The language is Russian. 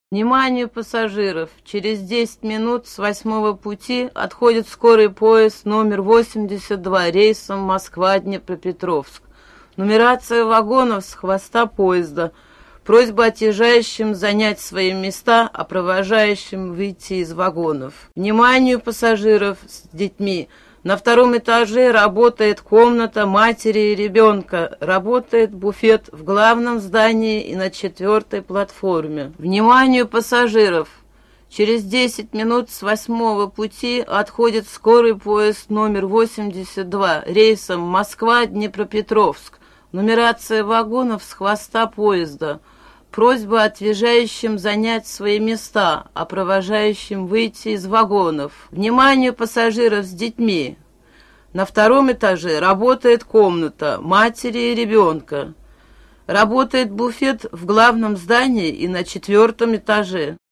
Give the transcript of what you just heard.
Вниманию пассажиров! Через 10 минут с 8-го пути отходит скорый поезд номер 82 рейсом Москва-Днепропетровск. Нумерация вагонов с хвоста поезда. Просьба отъезжающим занять свои места, а провожающим выйти из вагонов. Вниманию пассажиров с детьми! На 2-м этаже работает комната матери и ребенка. Работает буфет в главном здании и на 4-й платформе. Вниманию пассажиров! Через 10 минут с 8-го пути отходит скорый поезд номер 82 рейсом Москва-Днепропетровск. Нумерация вагонов с хвоста поезда. Просьба отъезжающим занять свои места, а провожающим выйти из вагонов. Вниманию пассажиров с детьми! На 2-м этаже работает комната матери и ребенка. Работает буфет в главном здании и на 4-м этаже.